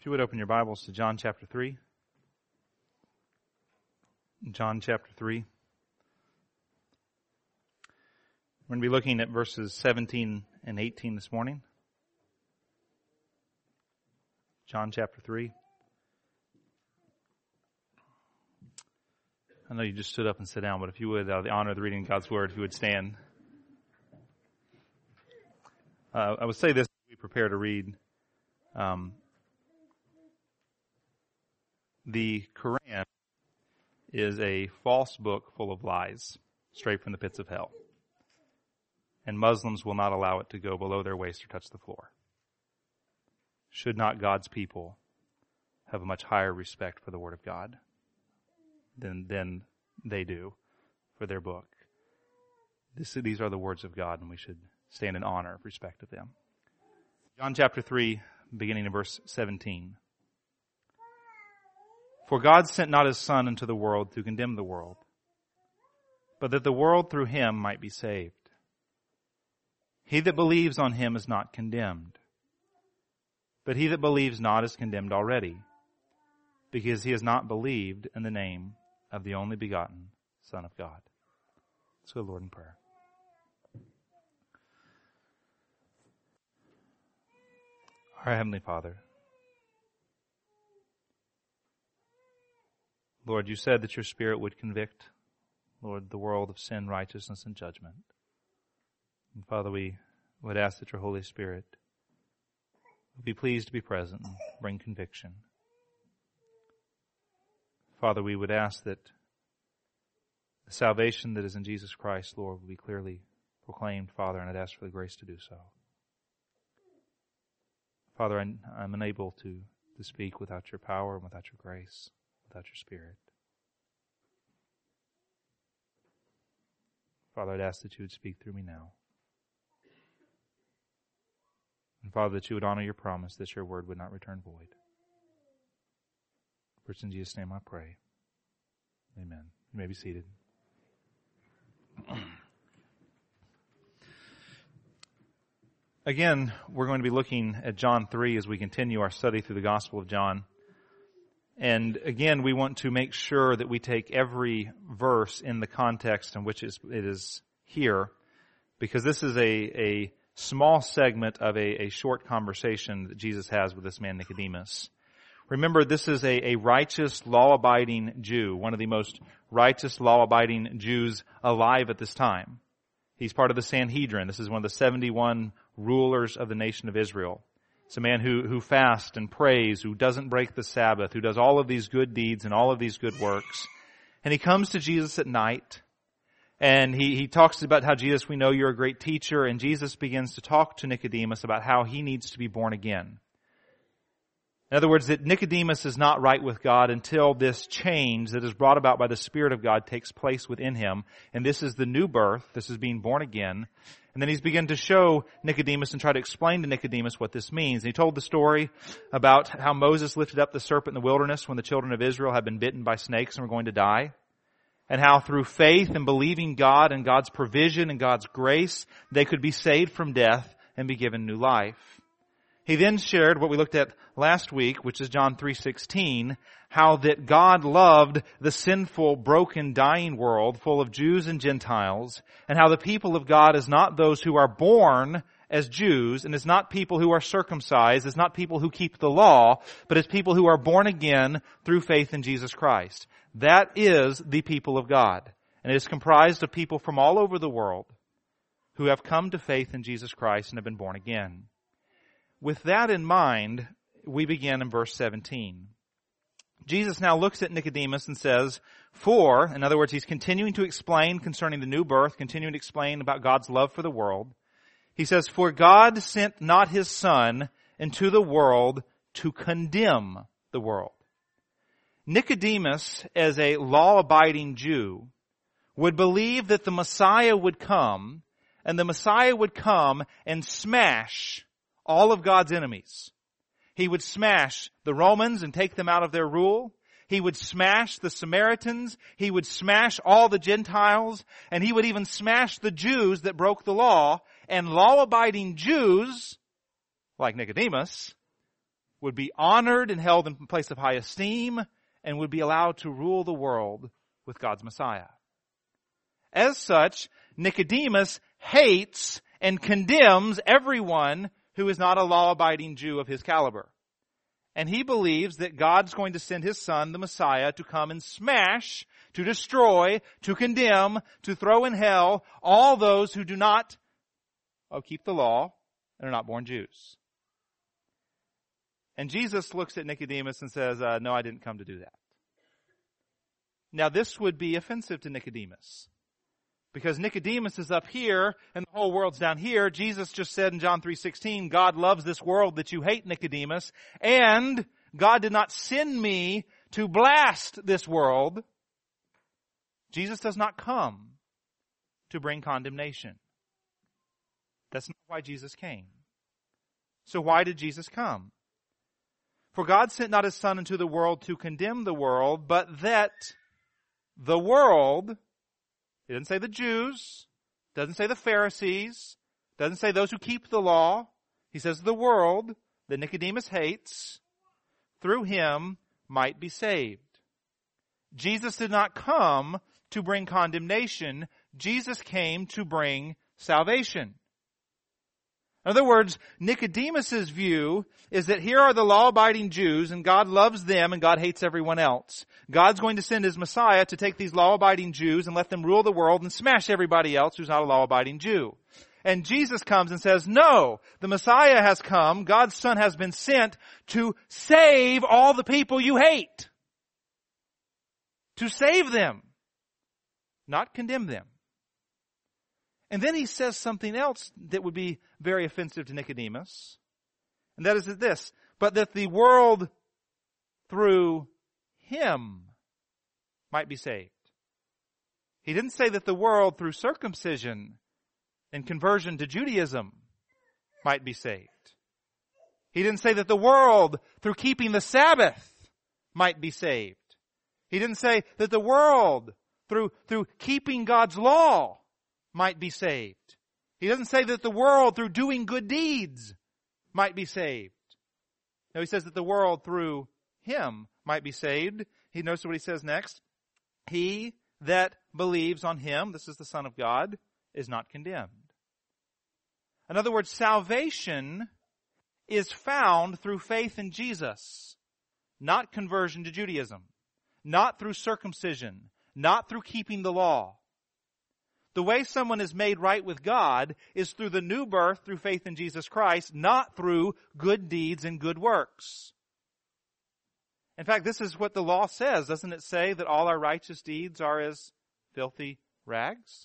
If you would open your Bibles to John chapter 3. John chapter 3. We're going to be looking at verses 17 and 18 this morning. John chapter 3. I know you just stood up and sat down, but if you would, out of the honor of the reading of God's Word, if you would stand. I would say this as we prepare to read. The Quran is a false book full of lies, straight from the pits of hell. And Muslims will not allow it to go below their waist or touch the floor. Should not God's people have a much higher respect for the Word of God than they do for their book? These are the words of God, and we should stand in honor of respect of them. John chapter 3, beginning in verse 17. For God sent not His Son into the world to condemn the world, but that the world through Him might be saved. He that believes on Him is not condemned, but he that believes not is condemned already, because he has not believed in the name of the only begotten Son of God. Let's go, Lord, in prayer. Our Heavenly Father, Lord, you said that your Spirit would convict, Lord, the world of sin, righteousness, and judgment. And Father, we would ask that your Holy Spirit would be pleased to be present and bring conviction. Father, we would ask that the salvation that is in Jesus Christ, Lord, will be clearly proclaimed, Father, and I'd ask for the grace to do so. Father, I'm unable to speak without your power and without your grace, without your Spirit. Father, I'd ask that you would speak through me now. And Father, that you would honor your promise that your word would not return void. For it's in Jesus' name I pray. Amen. You may be seated. Again, we're going to be looking at John 3 as we continue our study through the Gospel of John. And again, we want to make sure that we take every verse in the context in which it is here, because this is a small segment of a short conversation that Jesus has with this man Nicodemus. Remember, this is a righteous, law-abiding Jew, one of the most righteous, law-abiding Jews alive at this time. He's part of the Sanhedrin. This is one of the 71 rulers of the nation of Israel. It's a man who fasts and prays, who doesn't break the Sabbath, who does all of these good deeds and all of these good works. And he comes to Jesus at night, and he talks about how, Jesus, we know you're a great teacher, and Jesus begins to talk to Nicodemus about how he needs to be born again. In other words, that Nicodemus is not right with God until this change that is brought about by the Spirit of God takes place within him. And this is the new birth. This is being born again. And then he's begun to show Nicodemus and try to explain to Nicodemus what this means. And he told the story about how Moses lifted up the serpent in the wilderness when the children of Israel had been bitten by snakes and were going to die. And how through faith and believing God and God's provision and God's grace, they could be saved from death and be given new life. He then shared what we looked at last week, which is John 3:16, how that God loved the sinful, broken, dying world full of Jews and Gentiles, and how the people of God is not those who are born as Jews, and is not people who are circumcised, is not people who keep the law, but is people who are born again through faith in Jesus Christ. That is the people of God. And it is comprised of people from all over the world who have come to faith in Jesus Christ and have been born again. With that in mind, we begin in verse 17. Jesus now looks at Nicodemus and says, in other words, he's continuing to explain concerning the new birth, continuing to explain about God's love for the world. He says, for God sent not His Son into the world to condemn the world. Nicodemus, as a law-abiding Jew, would believe that the Messiah would come, and the Messiah would come and smash all of God's enemies. He would smash the Romans and take them out of their rule. He would smash the Samaritans. He would smash all the Gentiles. And he would even smash the Jews that broke the law. And law-abiding Jews, like Nicodemus, would be honored and held in a place of high esteem, and would be allowed to rule the world with God's Messiah. As such, Nicodemus hates and condemns everyone who is not a law-abiding Jew of his caliber. And he believes that God's going to send his son, the Messiah, to come and smash, to destroy, to condemn, to throw in hell all those who do not keep the law and are not born Jews. And Jesus looks at Nicodemus and says, no, I didn't come to do that. Now this would be offensive to Nicodemus. Because Nicodemus is up here and the whole world's down here. Jesus just said in John 3:16, God loves this world that you hate, Nicodemus. And God did not send me to blast this world. Jesus does not come to bring condemnation. That's not why Jesus came. So why did Jesus come? For God sent not his Son into the world to condemn the world, but that the world, it doesn't say the Jews, doesn't say the Pharisees, doesn't say those who keep the law. He says the world that Nicodemus hates, through him might be saved. Jesus did not come to bring condemnation. Jesus came to bring salvation. In other words, Nicodemus's view is that here are the law-abiding Jews and God loves them and God hates everyone else. God's going to send his Messiah to take these law-abiding Jews and let them rule the world and smash everybody else who's not a law-abiding Jew. And Jesus comes and says, no, the Messiah has come, God's Son has been sent to save all the people you hate. To save them, not condemn them. And then he says something else that would be very offensive to Nicodemus. And that is this, but that the world through him might be saved. He didn't say that the world through circumcision and conversion to Judaism might be saved. He didn't say that the world through keeping the Sabbath might be saved. He didn't say that the world through keeping God's law might be saved. He doesn't say that the world through doing good deeds might be saved. No, he says that the world through him might be saved. He knows what he says next. He that believes on him, this is the Son of God, is not condemned. In other words, salvation is found through faith in Jesus, not conversion to Judaism, not through circumcision, not through keeping the law. The way someone is made right with God is through the new birth, through faith in Jesus Christ, not through good deeds and good works. In fact, this is what the law says. Doesn't it say that all our righteous deeds are as filthy rags?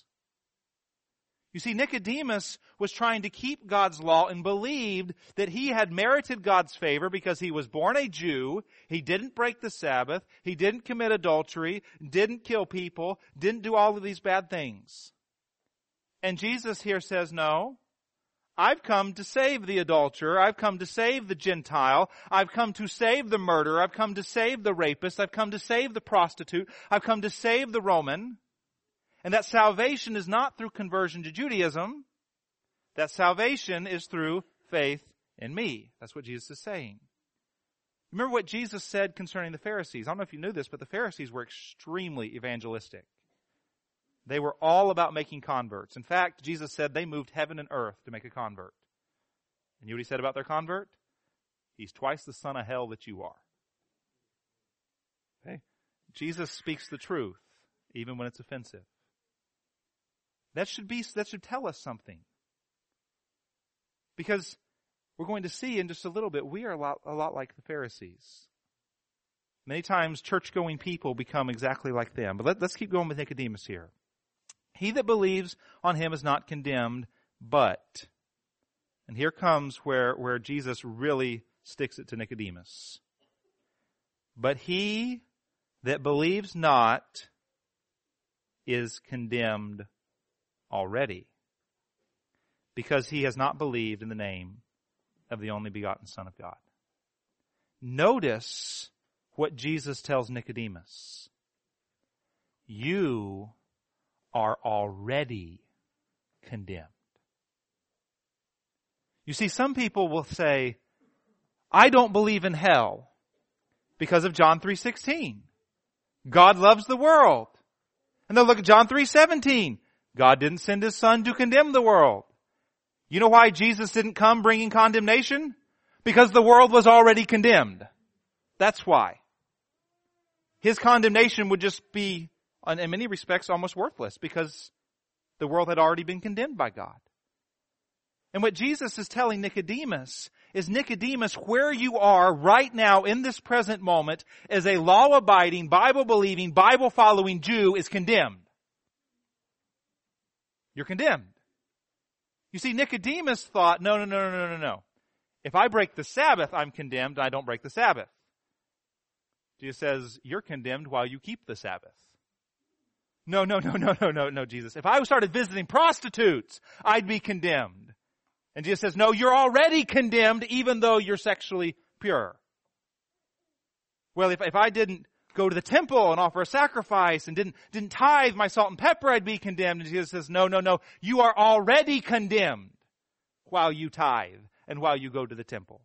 You see, Nicodemus was trying to keep God's law and believed that he had merited God's favor because he was born a Jew, he didn't break the Sabbath, he didn't commit adultery, didn't kill people, didn't do all of these bad things. And Jesus here says, no, I've come to save the adulterer, I've come to save the Gentile, I've come to save the murderer, I've come to save the rapist, I've come to save the prostitute, I've come to save the Roman. And that salvation is not through conversion to Judaism. That salvation is through faith in me. That's what Jesus is saying. Remember what Jesus said concerning the Pharisees. I don't know if you knew this, but the Pharisees were extremely evangelistic. They were all about making converts. In fact, Jesus said they moved heaven and earth to make a convert. And you know what he said about their convert? He's twice the son of hell that you are. Okay? Jesus speaks the truth, even when it's offensive. That should tell us something. Because we're going to see in just a little bit, we are a lot like the Pharisees. Many times church-going people become exactly like them. But let's keep going with Nicodemus here. He that believes on him is not condemned, but, and here comes where Jesus really sticks it to Nicodemus. But he that believes not is condemned already, because he has not believed in the name of the only begotten Son of God. Notice what Jesus tells Nicodemus. You are already condemned. You see, some people will say, I don't believe in hell because of John 3:16. God loves the world. And they'll look at John 3:17. God didn't send His Son to condemn the world. You know why Jesus didn't come bringing condemnation? Because the world was already condemned. That's why. His condemnation would just be, in many respects, almost worthless because the world had already been condemned by God. And what Jesus is telling Nicodemus is, Nicodemus, where you are right now in this present moment as a law-abiding, Bible-believing, Bible-following Jew is condemned. You're condemned. You see, Nicodemus thought, no. If I break the Sabbath, I'm condemned, and I don't break the Sabbath. Jesus says, you're condemned while you keep the Sabbath. No, Jesus. If I started visiting prostitutes, I'd be condemned. And Jesus says, no, you're already condemned even though you're sexually pure. Well, if I didn't go to the temple and offer a sacrifice and didn't tithe my salt and pepper, I'd be condemned. And Jesus says, no. You are already condemned while you tithe and while you go to the temple.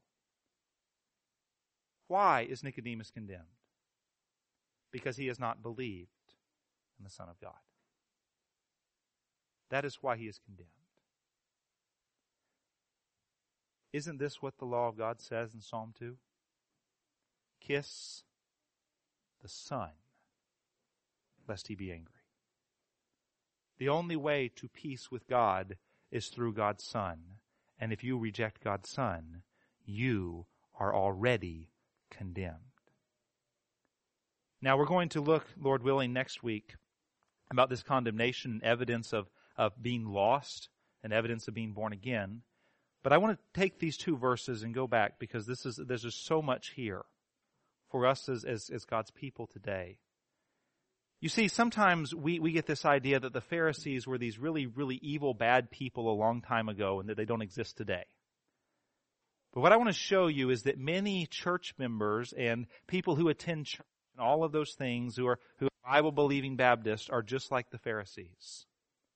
Why is Nicodemus condemned? Because he has not believed in the Son of God. That is why he is condemned. Isn't this what the law of God says in Psalm 2? Kiss the Son, lest he be angry. The only way to peace with God is through God's Son. And if you reject God's Son, you are already condemned. Now we're going to look, Lord willing, next week about this condemnation and evidence of being lost and evidence of being born again. But I want to take these two verses and go back because there's just so much here for us as God's people today. You see, sometimes we get this idea that the Pharisees were these really, really evil, bad people a long time ago and that they don't exist today. But what I want to show you is that many church members and people who attend church and all of those things who are Bible-believing Baptists are just like the Pharisees.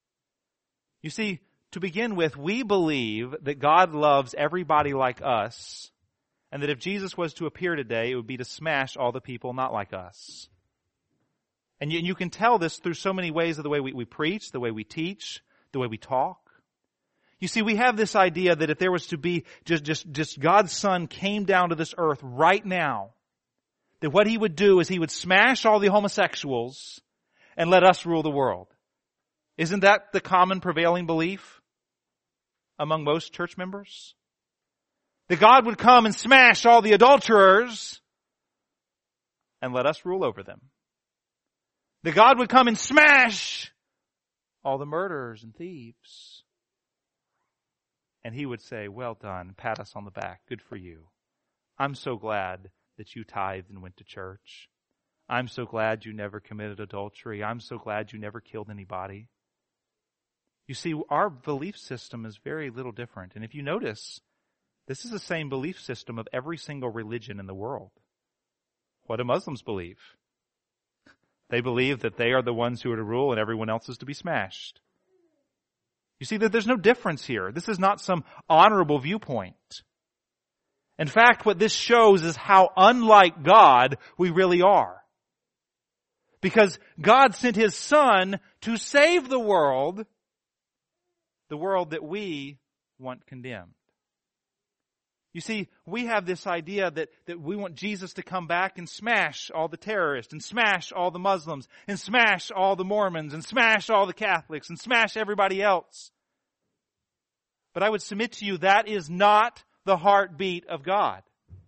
You see, to begin with, we believe that God loves everybody like us, and that if Jesus was to appear today, it would be to smash all the people not like us. And you can tell this through so many ways of the way we preach, the way we teach, the way we talk. You see, we have this idea that if there was to be just God's Son came down to this earth right now, that what He would do is He would smash all the homosexuals and let us rule the world. Isn't that the common prevailing belief among most church members? That God would come and smash all the adulterers and let us rule over them. That God would come and smash all the murderers and thieves. And He would say, well done, pat us on the back, good for you. I'm so glad that you tithed and went to church. I'm so glad you never committed adultery. I'm so glad you never killed anybody. You see, our belief system is very little different. And if you notice, this is the same belief system of every single religion in the world. What do Muslims believe? They believe that they are the ones who are to rule and everyone else is to be smashed. You see that there's no difference here. This is not some honorable viewpoint. In fact, what this shows is how unlike God we really are. Because God sent His Son to save the world that we want condemned. You see, we have this idea that we want Jesus to come back and smash all the terrorists, and smash all the Muslims, and smash all the Mormons, and smash all the Catholics, and smash everybody else. But I would submit to you that is not the heartbeat of God.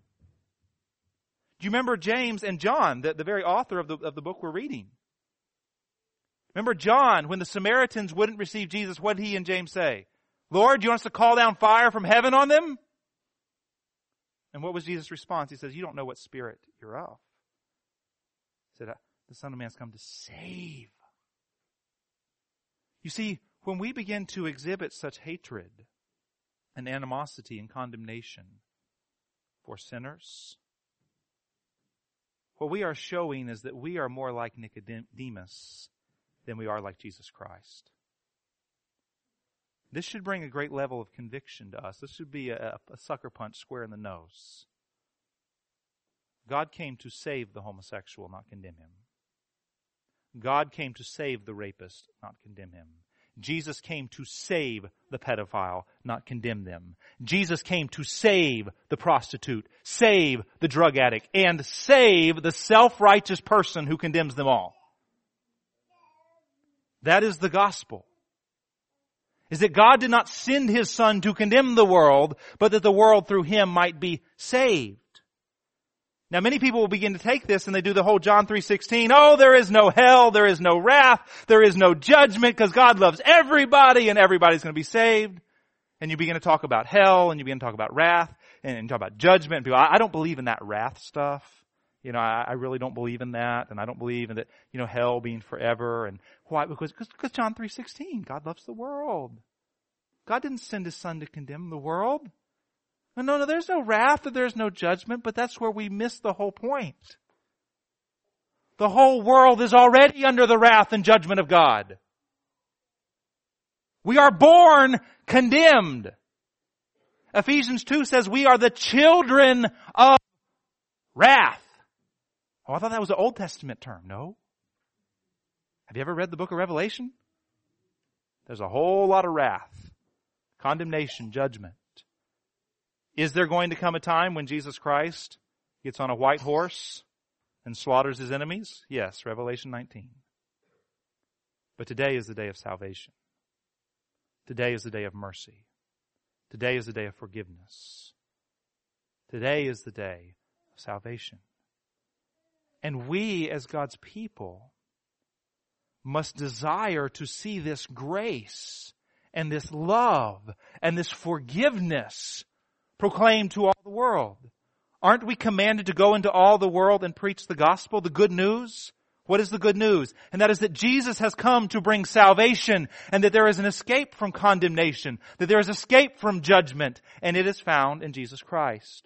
Do you remember James and John, the very author of the book we're reading? Remember John, when the Samaritans wouldn't receive Jesus, what did he and James say? Lord, do you want us to call down fire from heaven on them? And what was Jesus' response? He says, you don't know what spirit you're of. He said, the Son of Man has come to save. You see, when we begin to exhibit such hatred and animosity and condemnation for sinners, what we are showing is that we are more like Nicodemus than we are like Jesus Christ. This should bring a great level of conviction to us. This should be a sucker punch square in the nose. God came to save the homosexual, not condemn him. God came to save the rapist, not condemn him. Jesus came to save the pedophile, not condemn them. Jesus came to save the prostitute, save the drug addict, and save the self-righteous person who condemns them all. That is the gospel. Is that God did not send His Son to condemn the world, but that the world through Him might be saved. Now many people will begin to take this and they do the whole John 3:16, oh, there is no hell, there is no wrath, there is no judgment because God loves everybody and everybody's going to be saved. And you begin to talk about hell and you begin to talk about wrath and talk about judgment. People, I don't believe in that wrath stuff. I really don't believe in that, and I don't believe in that, hell being forever. And why? Because John 3:16, God loves the world. God didn't send His Son to condemn the world. No, there's no wrath, there's no judgment, but that's where we miss the whole point. The whole world is already under the wrath and judgment of God. We are born condemned. Ephesians 2 says we are the children of wrath. Oh, I thought that was an Old Testament term. No. Have you ever read the book of Revelation? There's a whole lot of wrath, condemnation, judgment. Is there going to come a time when Jesus Christ gets on a white horse and slaughters His enemies? Yes, Revelation 19. But today is the day of salvation. Today is the day of mercy. Today is the day of forgiveness. Today is the day of salvation. And we, as God's people, must desire to see this grace and this love and this forgiveness proclaimed to all the world. Aren't we commanded to go into all the world and preach the gospel, the good news? What is the good news? And that is that Jesus has come to bring salvation and that there is an escape from condemnation, that there is escape from judgment, and it is found in Jesus Christ.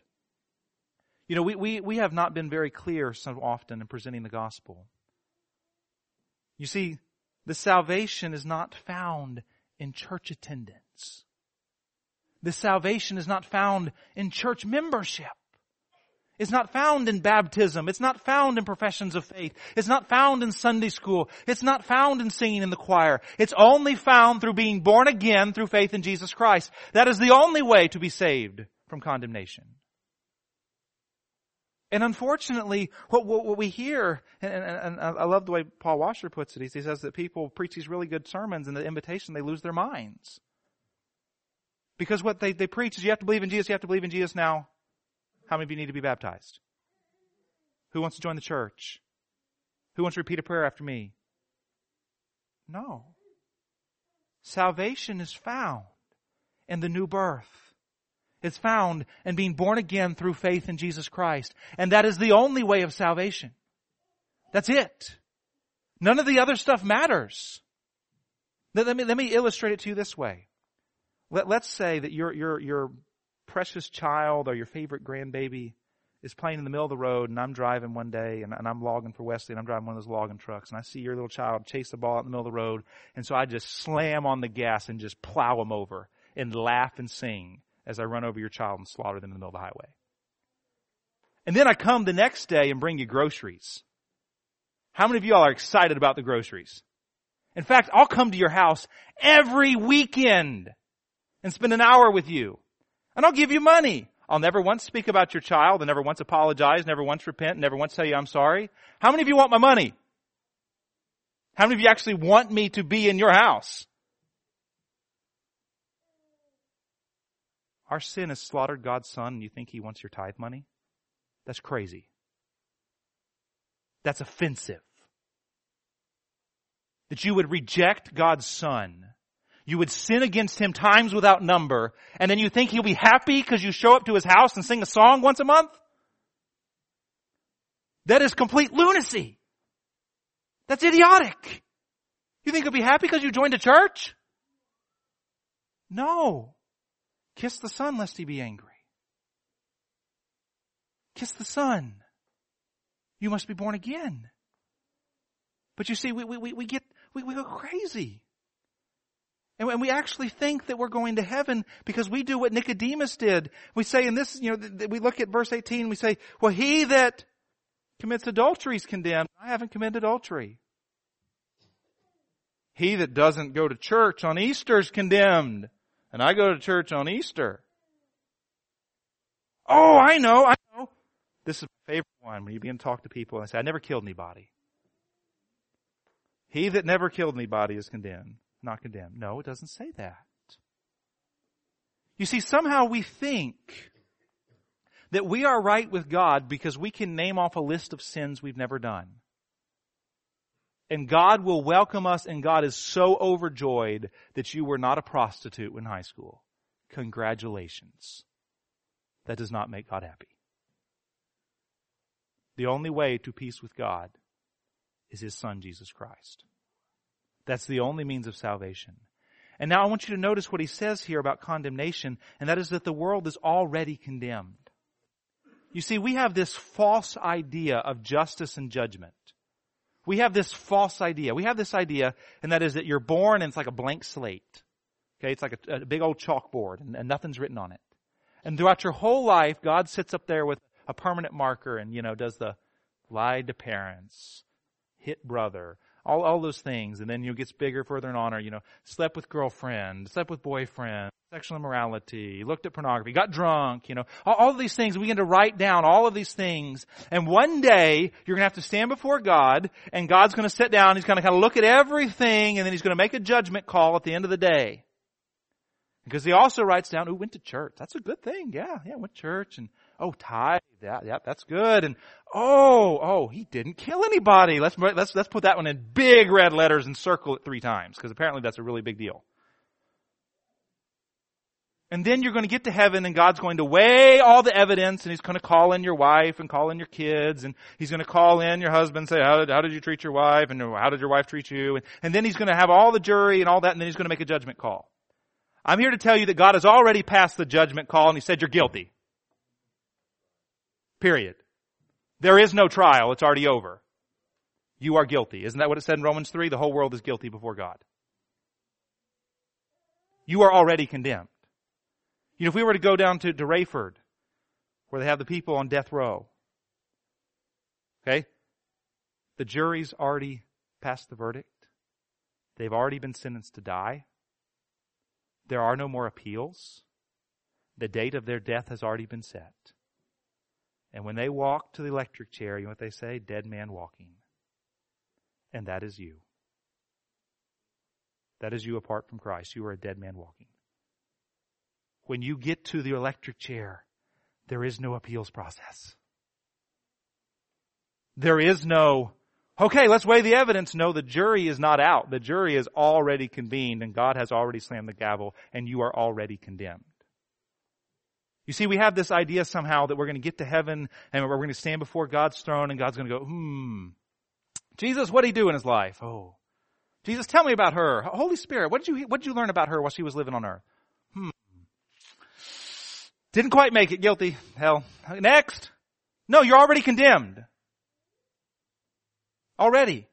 We have not been very clear so often in presenting the gospel. You see, the salvation is not found in church attendance. The salvation is not found in church membership. It's not found in baptism. It's not found in professions of faith. It's not found in Sunday school. It's not found in singing in the choir. It's only found through being born again through faith in Jesus Christ. That is the only way to be saved from condemnation. And unfortunately, what we hear, and I love the way Paul Washer puts it, he says that people preach these really good sermons and the invitation, they lose their minds. Because what they preach is you have to believe in Jesus, you have to believe in Jesus now. How many of you need to be baptized? Who wants to join the church? Who wants to repeat a prayer after me? No. Salvation is found in the new birth. It's found in being born again through faith in Jesus Christ. And that is the only way of salvation. That's it. None of the other stuff matters. Let me illustrate it to you this way. Let's say that your precious child or your favorite grandbaby is playing in the middle of the road, and I'm driving one day and I'm logging for Wesley, and I'm driving one of those logging trucks, and I see your little child chase the ball out in the middle of the road, and so I just slam on the gas and just plow him over and laugh and sing as I run over your child and slaughter them in the middle of the highway. And then I come the next day and bring you groceries. How many of y'all are excited about the groceries? In fact, I'll come to your house every weekend and spend an hour with you. And I'll give you money. I'll never once speak about your child and never once apologize, never once repent, never once tell you I'm sorry. How many of you want my money? How many of you actually want me to be in your house? Our sin has slaughtered God's Son, and you think He wants your tithe money? That's crazy. That's offensive. That you would reject God's Son. You would sin against Him times without number, and then you think He'll be happy because you show up to His house and sing a song once a month? That is complete lunacy. That's idiotic. You think He'll be happy because you joined a church? No. Kiss the Son lest He be angry. Kiss the Son. You must be born again. But you see, we go crazy. And we actually think that we're going to heaven because we do what Nicodemus did. We say in this, we look at verse 18, we say, well, he that commits adultery is condemned. I haven't committed adultery. He that doesn't go to church on Easter is condemned. And I go to church on Easter. Oh, I know. This is my favorite one when you begin to talk to people and say, I never killed anybody. He that never killed anybody is condemned. Not condemned. No, it doesn't say that. You see, somehow we think that we are right with God because we can name off a list of sins we've never done. And God will welcome us, and God is so overjoyed that you were not a prostitute in high school. Congratulations. That does not make God happy. The only way to peace with God is His Son, Jesus Christ. That's the only means of salvation. And now I want you to notice what he says here about condemnation, and that is that the world is already condemned. You see, we have this false idea of justice and judgment. We have this false idea. We have this idea, and that is that you're born and it's like a blank slate. Okay, it's like a big old chalkboard and nothing's written on it. And throughout your whole life, God sits up there with a permanent marker and, does the lied to parents, hit brother, all those things. And then gets bigger, further in honor, slept with girlfriend, slept with boyfriend, sexual immorality, looked at pornography, got drunk, all of these things. We begin to write down all of these things. And one day, you're going to have to stand before God, and God's going to sit down, He's going to kind of look at everything, and then He's going to make a judgment call at the end of the day. Because He also writes down, went to church. That's a good thing. Yeah, went to church. And, tithe. Yeah, that's good. And, he didn't kill anybody. Let's put that one in big red letters and circle it 3 times, because apparently that's a really big deal. And then you're going to get to heaven, and God's going to weigh all the evidence, and He's going to call in your wife and call in your kids, and He's going to call in your husband and say, how did you treat your wife? And how did your wife treat you? And then He's going to have all the jury and all that, and then He's going to make a judgment call. I'm here to tell you that God has already passed the judgment call, and He said you're guilty. Period. There is no trial. It's already over. You are guilty. Isn't that what it said in Romans 3? The whole world is guilty before God. You are already condemned. If we were to go down to Rayford, where they have the people on death row, okay, the jury's already passed the verdict. They've already been sentenced to die. There are no more appeals. The date of their death has already been set. And when they walk to the electric chair, you know what they say? Dead man walking. And that is you. That is you apart from Christ. You are a dead man walking. When you get to the electric chair, there is no appeals process. There is no, okay, let's weigh the evidence. No, the jury is not out. The jury is already convened, and God has already slammed the gavel, and you are already condemned. You see, we have this idea somehow that we're going to get to heaven, and we're going to stand before God's throne, and God's going to go, Jesus, what did He do in His life? Oh, Jesus, tell me about her. Holy Spirit, what did you learn about her while she was living on earth? Didn't quite make it. Guilty. Hell. Next. No, you're already condemned. Already.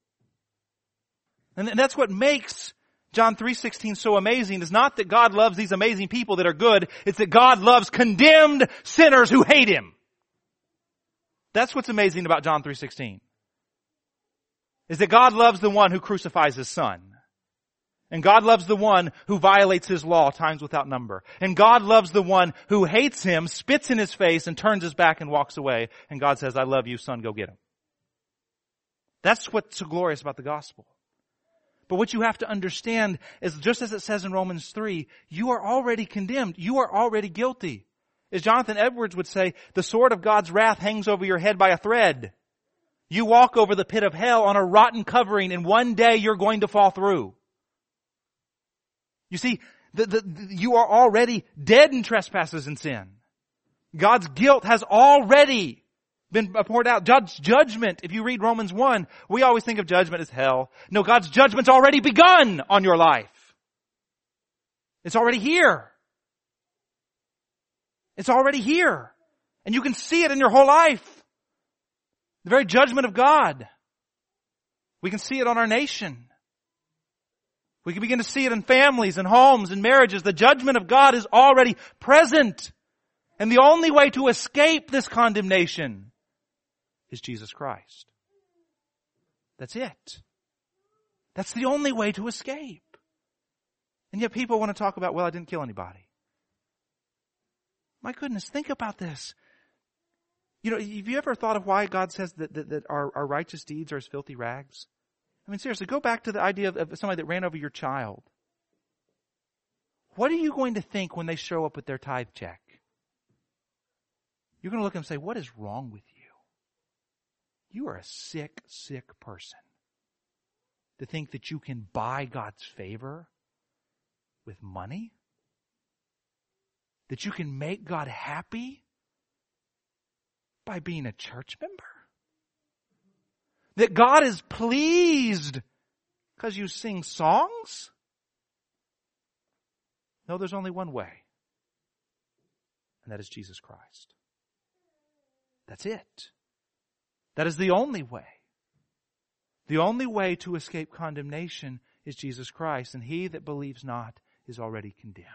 And that's what makes John 3:16 so amazing, is not that God loves these amazing people that are good. It's that God loves condemned sinners who hate Him. That's what's amazing about John 3:16. Is that God loves the one who crucifies His Son. And God loves the one who violates His law times without number. And God loves the one who hates Him, spits in His face, and turns His back and walks away. And God says, I love you, son, go get him. That's what's so glorious about the gospel. But what you have to understand is, just as it says in Romans 3, you are already condemned. You are already guilty. As Jonathan Edwards would say, the sword of God's wrath hangs over your head by a thread. You walk over the pit of hell on a rotten covering, and one day you're going to fall through. You see, you are already dead in trespasses and sin. God's guilt has already been poured out. Judgment, if you read Romans 1, we always think of judgment as hell. No, God's judgment's already begun on your life. It's already here. It's already here. And you can see it in your whole life. The very judgment of God. We can see it on our nation. We can begin to see it in families and homes and marriages. The judgment of God is already present. And the only way to escape this condemnation is Jesus Christ. That's it. That's the only way to escape. And yet people want to talk about, well, I didn't kill anybody. My goodness, think about this. You know, have you ever thought of why God says that our righteous deeds are as filthy rags? I mean, seriously, go back to the idea of somebody that ran over your child. What are you going to think when they show up with their tithe check? You're going to look at them and say, what is wrong with you? You are a sick, sick person. To think that you can buy God's favor with money? That you can make God happy by being a church member? That God is pleased because you sing songs? No, there's only one way. And that is Jesus Christ. That's it. That is the only way. The only way to escape condemnation is Jesus Christ, and he that believes not is already condemned.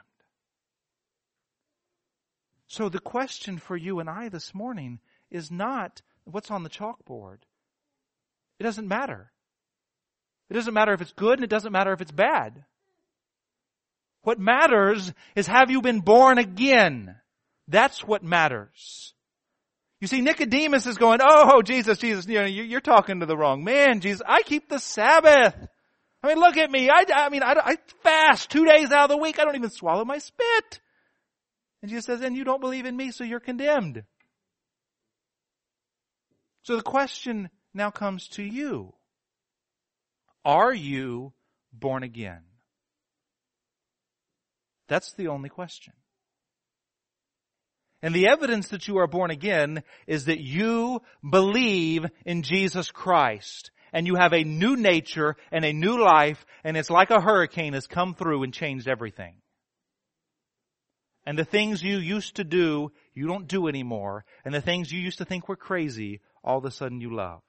So the question for you and I this morning is not what's on the chalkboard. It doesn't matter. It doesn't matter if it's good and it doesn't matter if it's bad. What matters is, have you been born again? That's what matters. You see, Nicodemus is going, oh, Jesus, you're talking to the wrong man, Jesus. I keep the Sabbath. I mean, look at me. I fast 2 days out of the week. I don't even swallow my spit. And Jesus says, and you don't believe in me, so you're condemned. So the question now comes to you. Are you born again? That's the only question. And the evidence that you are born again is that you believe in Jesus Christ. And you have a new nature and a new life, and it's like a hurricane has come through and changed everything. And the things you used to do, you don't do anymore. And the things you used to think were crazy, all of a sudden you love.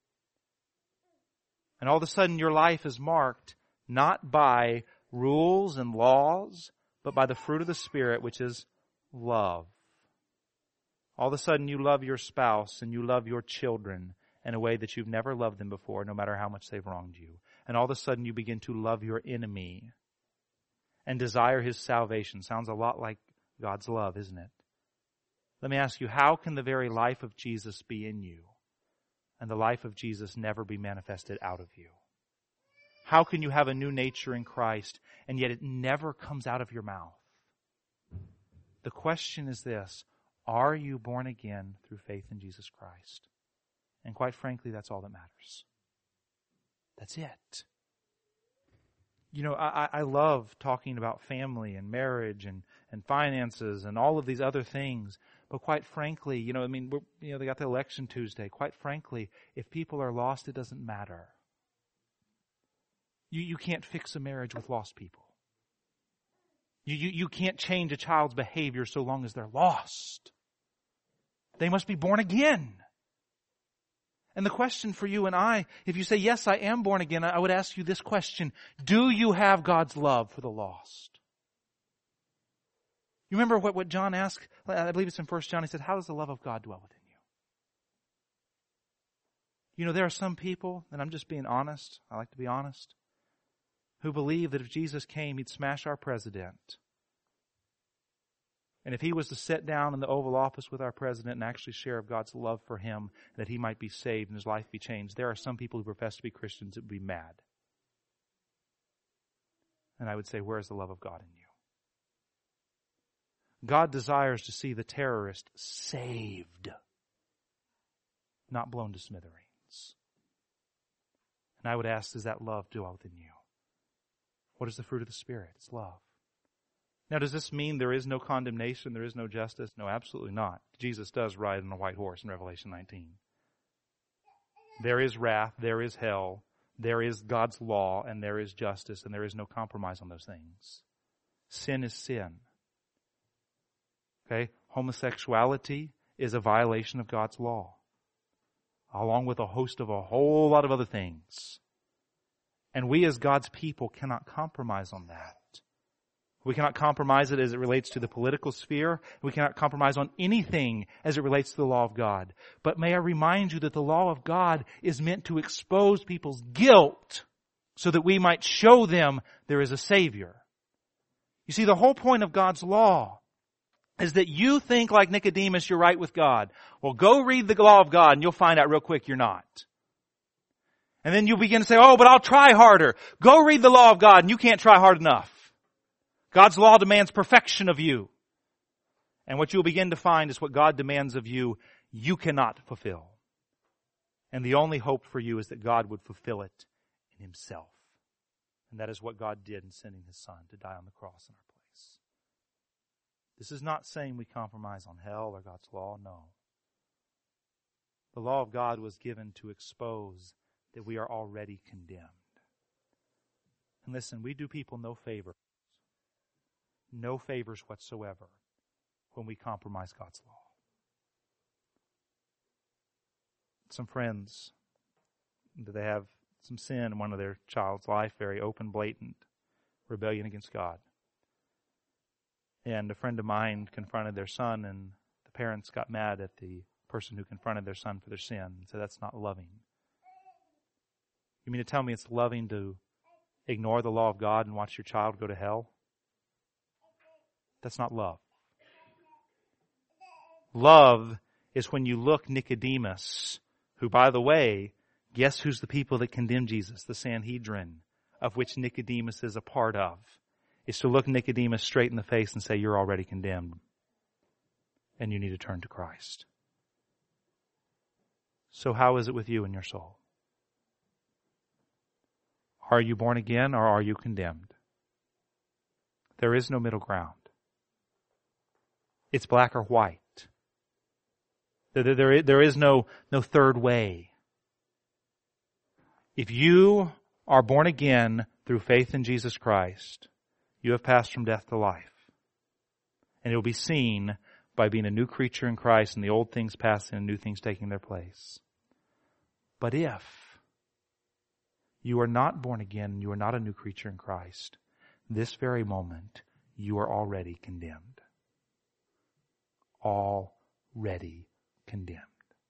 And all of a sudden your life is marked not by rules and laws, but by the fruit of the Spirit, which is love. All of a sudden you love your spouse and you love your children in a way that you've never loved them before, no matter how much they've wronged you. And all of a sudden you begin to love your enemy and desire his salvation. Sounds a lot like God's love, isn't it? Let me ask you, how can the very life of Jesus be in you and the life of Jesus never be manifested out of you? How can you have a new nature in Christ and yet it never comes out of your mouth? The question is this: are you born again through faith in Jesus Christ? And quite frankly, that's all that matters. That's it. You know, I love talking about family and marriage and finances and all of these other things. But quite frankly, they got the election Tuesday. Quite frankly, if people are lost, it doesn't matter. You can't fix a marriage with lost people. You can't change a child's behavior so long as they're lost. They must be born again. And the question for you and I, if you say, yes, I am born again, I would ask you this question: do you have God's love for the lost? You remember what John asked? I believe it's in 1 John. He said, how does the love of God dwell within you? You know, there are some people, and I'm just being honest, I like to be honest, who believe that if Jesus came, he'd smash our president. And if he was to sit down in the Oval Office with our president and actually share of God's love for him, that he might be saved and his life be changed, there are some people who profess to be Christians that would be mad. And I would say, where is the love of God in you? God desires to see the terrorist saved, not blown to smithereens. And I would ask, does that love dwell within you? What is the fruit of the Spirit? It's love. Now, does this mean there is no condemnation, there is no justice? No, absolutely not. Jesus does ride on a white horse in Revelation 19. There is wrath, there is hell, there is God's law, and there is justice, and there is no compromise on those things. Sin is sin. Okay? Homosexuality is a violation of God's law, along with a host of a whole lot of other things. And we as God's people cannot compromise on that. We cannot compromise it as it relates to the political sphere. We cannot compromise on anything as it relates to the law of God. But may I remind you that the law of God is meant to expose people's guilt so that we might show them there is a Savior. You see, the whole point of God's law is that you think like Nicodemus you're right with God. Well, go read the law of God and you'll find out real quick you're not. And then you'll begin to say, oh, but I'll try harder. Go read the law of God and you can't try hard enough. God's law demands perfection of you. And what you'll begin to find is what God demands of you, you cannot fulfill. And the only hope for you is that God would fulfill it in Himself. And that is what God did in sending His Son to die on the cross in our place. This is not saying we compromise on hell or God's law, no. The law of God was given to expose that we are already condemned. And listen, we do people no favors whatsoever when we compromise God's law. Some friends, they have some sin in one of their child's life, very open, blatant rebellion against God. And a friend of mine confronted their son, and the parents got mad at the person who confronted their son for their sin and said, that's not loving. You mean to tell me it's loving to ignore the law of God and watch your child go to hell? That's not love. Love is when you look Nicodemus, who, by the way, guess who's the people that condemn Jesus? The Sanhedrin, of which Nicodemus is a part of, is to look Nicodemus straight in the face and say, you're already condemned, and you need to turn to Christ. So how is it with you and your soul? Are you born again or are you condemned? There is no middle ground. It's black or white. There is no third way. If you are born again through faith in Jesus Christ, you have passed from death to life. And it will be seen by being a new creature in Christ and the old things passing and new things taking their place. But if you are not born again and you are not a new creature in Christ, this very moment you are already condemned. Already condemned.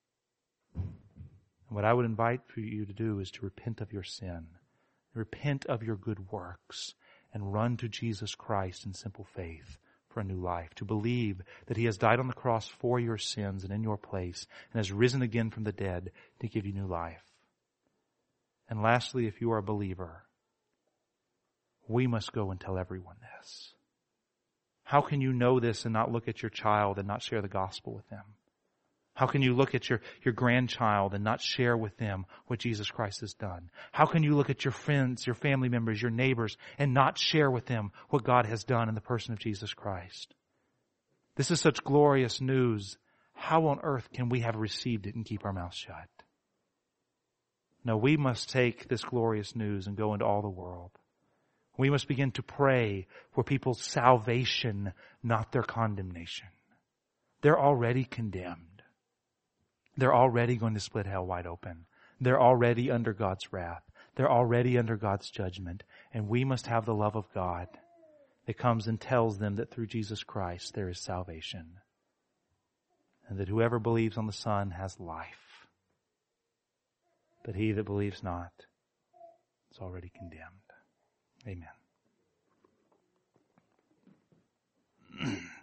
And what I would invite for you to do is to repent of your sin, repent of your good works, and run to Jesus Christ in simple faith for a new life, to believe that He has died on the cross for your sins and in your place, and has risen again from the dead to give you new life. And lastly, if you are a believer, we must go and tell everyone this. How can you know this and not look at your child and not share the gospel with them? How can you look at your grandchild and not share with them what Jesus Christ has done? How can you look at your friends, your family members, your neighbors, and not share with them what God has done in the person of Jesus Christ? This is such glorious news. How on earth can we have received it and keep our mouths shut? No, we must take this glorious news and go into all the world. We must begin to pray for people's salvation, not their condemnation. They're already condemned. They're already going to split hell wide open. They're already under God's wrath. They're already under God's judgment. And we must have the love of God that comes and tells them that through Jesus Christ there is salvation. And that whoever believes on the Son has life. But he that believes not is already condemned. Amen.